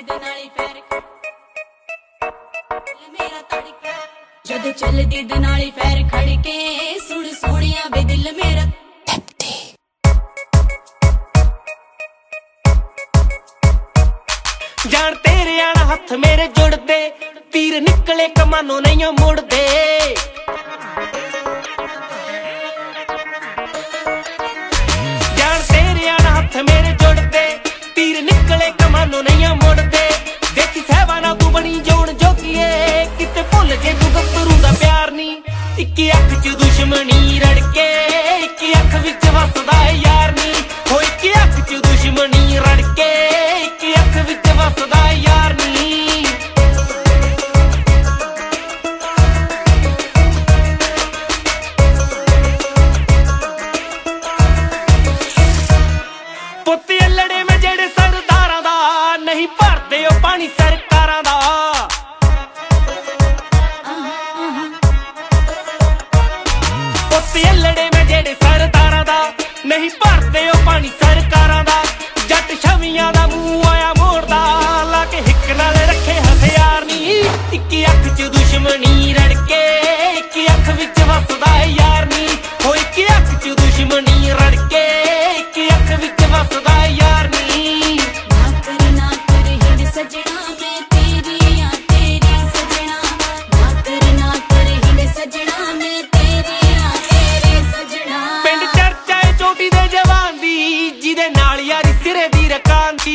ਦੇ ਨਾਲੀ ਫੇਰ ਮੇਰਾ ਤੜਕੇ ਜਦੋਂ ਚੱਲਦੀ ਦੇ ਨਾਲੀ ਫੇਰ ਖੜਕੇ ਸੁਣ ਸੋਹਣਿਆ ਵੇ ਦਿਲ ਮੇਰਾ ਜਾਣ ਤੇਰੇ ਆਣਾ ਹੱਥ ਮੇਰੇ ਜੁੜਦੇ ਤੀਰ ਨਿਕਲੇ ਕਮਾਨੋਂ ਨਹੀਂ ਮੁੜਦੇ ਜਾਣ ਤੇਰੇ ਆਣਾ ਹੱਥ ਮੇਰੇ ਜੁੜਦੇ ਤੀਰ ਨਿਕਲੇ ਕਮਾਨੋਂ ਨਹੀਂ ਮੁੜਦੇ ਦੇਖੀ ਸਹਿਬਾ ਨਾ ਤੂੰ ਬਣੀ ਜੋਣ ਜੋਗੀਏ ਕਿਤੇ ਭੁੱਲ ਜੇ ਤੂੰ ਗੱਭਰੂ ਦਾ ਪਿਆਰ ਨਹੀਂ ਇੱਕ ਅੱਖ 'ਚ ਦੁਸ਼ਮਣੀ ਰੜਕੇ ਇੱਕ ਅੱਖ ਵਿੱਚ ਵਸਦਾ ਯਾਰ ਨਹੀਂ ਹੋ ਇੱਕ ਅੱਖ 'ਚ ਦੁਸ਼ਮਣੀ ਰੜਕੇ ਇੱਕ ਅੱਖ ਵਿੱਚ ਵਸਦਾ ਯਾਰ ਨਹੀਂ ਪੁੱਤ ਅਲੜੇ ਮੈਂ ਜਿਹੜੇ ਸਰਦਾਰਾਂ ਦਾ ਨਹੀਂ ਭਰਦੇ ਉਹ ਪਾਣੀ ਸਰਕਾਰਾਂ ਦਾ ਪੁੱਤ ਅਲੜੇ ਮੈਂ ਜਿਹੜੇ ਸਰਦਾਰਾਂ ਦਾ ਨਹੀਂ ਭਰਦੇ ਉਹ ਪਾਣੀ ਸਰਕਾਰਾਂ ਦਾ ਜੱਟ ਛਵੀਆਂ ਦਾ ਮੂੰਹ ਆਇਆ ਮੋੜਦਾ ਲਾ ਕੇ ਹਿੱਕ ਨਾਲ ਰੱਖੇ ਹਥਿਆਰ ਨਹੀਂ ਇੱਕ ਅੱਖ 'ਚ ਦੁਸ਼ਮਣੀ ਰੜਕੇ ਇੱਕ ਅੱਖ ਵਿੱਚ ਵਸਦਾ ਯਾਰ ਨਹੀਂ ਹੋ ਇੱਕ ਅੱਖ 'ਚ ਦੁਸ਼ਮਣੀ ਰੜਕੇ ਇੱਕ ਅੱਖ ਵਿੱਚ ਵਸਦਾ ਯਾਰ ਨਹੀਂ ਨਾ ਕਰ ਹਿੰਦ ਸਜਣਾ ਮੈਂ ਤੇਰੀ ਆ ਤੇਰੀ ਸਜਣਾ ਨਾ ਕਰ ਹਿੰਦ ਸਜਣਾ ਮੈਂ ਤੇਰੀ ਆ ਤੇਰੀ ਸਜਣਾ ਪਿੰਡ ਚਰਚਾ ਏ ਚੋਟੀ ਦੇ ਜਵਾਨ ਦੀ ਜਿਹਦੇ ਨਾਲ ਯਾਰੀ ਸਿਰੇ ਦੀ ਰਕਾਨ ਦੀ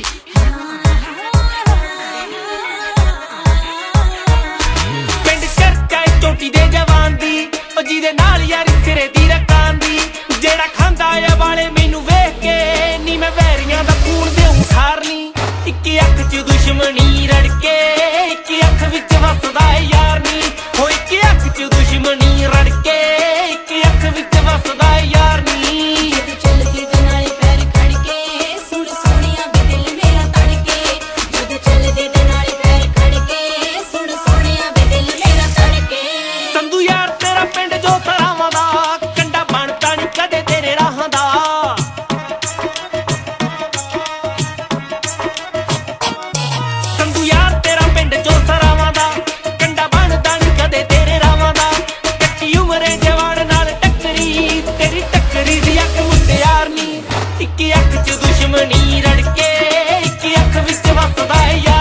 ਪਿੰਡ ਚਰਚਾ ਏ ਚੋਟੀ ਦੇ ਜਵਾਨ ਦੀ ਉਹ ਜਿਹਦੇ ਨਾਲ ਯਾਰੀ ਸਿਰੇ ਦੀ ਰਕਾਨ ਦੀ ਜਿਹੜਾ ਖਾਂਦਾ ਆ ਵਾਲੇ ਮੈਨੂੰ ਵੇਖ ਕੇ ਨੀ ਮੈਂ ਵੈਰੀਆਂ ਦਾ ਖੂਨ ਦੇਉਂ ਖਾਰਨੀ ਇੱਕ ਅੱਖ 'ਚ ਦੁਸ਼ਮਣੀ ਰੜਕੇ ਇੱਕ ਅੱਖ ਵਿੱਚ ਵਸਦਾ ਯਾਰ ਨਹੀਂ ਹੋ ਇੱਕ ਅੱਖ 'ਚ ਦੁਸ਼ਮਣੀ ਰੜਕੇ ਇੱਕ ਅੱਖ ਵਿੱਚ ਵਸਦਾ ਯਾਰ ਨਹੀਂ ਜਦੋਂ ਚੱਲਦੀ ਦੇ ਨਾਲੀ ਫੇਰ ਖੜਕੇ ਸੁਣ ਸੋਹਣਿਆ ਵੇ ਦਿਲ ਮੇਰਾ ਤੜਕੇ ਜਦੋਂ ਚੱਲਦੀ ਦੇ ਨਾਲੀ ਫੇਰ ਖੜਕੇ ਸੁਣ ਸੋਹਣਿਆ ਵੇ ਦਿਲ ਮੇਰਾ ਤੜਕੇ ਸੰਧੂ ਯਾਰ ਤੇਰਾ ਪਿੰਡ ਜੋ ਸਰਾਵਾਂ ਦਾ ਕੰਡਾ ਬਣਦਾ ਨੀ ਕਦੇ ਤੇਰੇ ਰਾਹਾਂ ਦਾ ਸੰਧੂ ਯਾਰ ਤੇਰਾ ਪਿੰਡ ਜੋ ਸਰਾਵਾਂ ਦਾ ਕੰਡਾ ਬਣਦਾ ਨੀ ਕਦੇ ਤੇਰੇ ਰਾਹਾਂ ਦਾ ਕੱਟੀ ਉਮਰੇ ਜਵਾਨ ਨਾਲ ਟੱਕਰੀ ਤੇਰੀ ਟੱਕਰੀ ਦੀ ਅੱਖ ਮੁਟਿਆਰ ਨੀ ਇੱਕ ਅੱਖ 'ਚ ਦੁਸ਼ਮਣੀ ਰੜਕੇ ਇੱਕ ਅੱਖ ਵਿੱਚ ਵਸਦਾ ਯਾਰ